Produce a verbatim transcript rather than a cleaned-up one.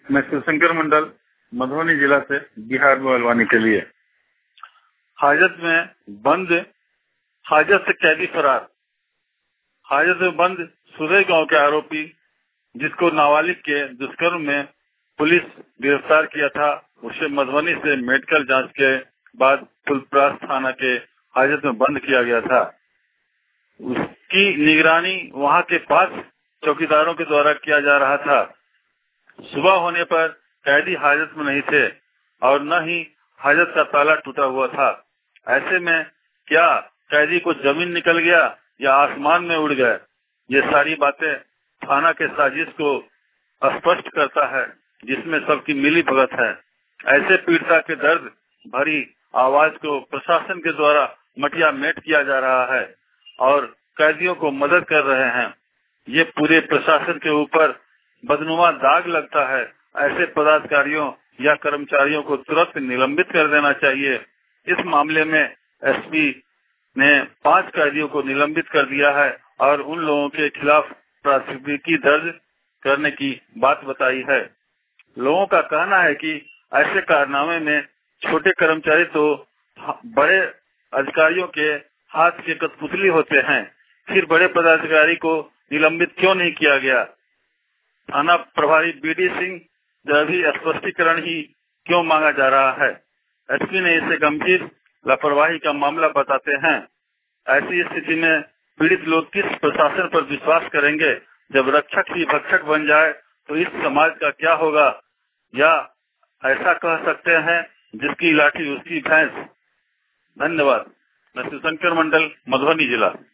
मैं शिवशंकर मंडल मधुबनी जिला से बिहार में बलवानी के लिए। हाजत में बंद हाजत से कैदी फरार। हाजत में बंद सुरई गांव के आरोपी जिसको नाबालिग के दुष्कर्म में पुलिस गिरफ्तार किया था, उसे मधुबनी से मेडिकल जांच के बाद फुलपरास थाना के हाजत में बंद किया गया था। उसकी निगरानी वहां के पास चौकीदारों के द्वारा किया जा रहा था। सुबह होने पर कैदी हाजत में नहीं थे और न ही हाजत का ताला टूटा हुआ था। ऐसे में क्या कैदी को जमीन निकल गया या आसमान में उड़ गए? ये सारी बातें थाना के साजिश को स्पष्ट करता है, जिसमें सबकी मिली भगत है। ऐसे पीड़िता के दर्द भरी आवाज को प्रशासन के द्वारा मटिया मेट किया जा रहा है और कैदियों को मदद कर रहे हैं। ये पूरे प्रशासन के ऊपर बदनुमा दाग लगता है। ऐसे पदाधिकारियों या कर्मचारियों को तुरंत निलंबित कर देना चाहिए। इस मामले में एसपी ने पांच कैदियों को निलंबित कर दिया है और उन लोगों के खिलाफ प्राथमिकी दर्ज करने की बात बताई है। लोगों का कहना है कि ऐसे कारनामे में छोटे कर्मचारी तो बड़े अधिकारियों के हाथ के कठपुतली होते हैं, फिर बड़े पदाधिकारी को निलंबित क्यों नहीं किया गया? थाना प्रभारी बीडी सिंह भी स्पष्टीकरण ही क्यों मांगा जा रहा है? एसपी ने इसे गंभीर लापरवाही का मामला बताते हैं। ऐसी स्थिति में पीड़ित लोग किस प्रशासन पर विश्वास करेंगे? जब रक्षक ही भक्षक बन जाए तो इस समाज का क्या होगा? या ऐसा कह सकते हैं, जिसकी लाठी उसकी भैंस। धन्यवाद। मैं शिवशंकर मंडल, मधुबनी जिला।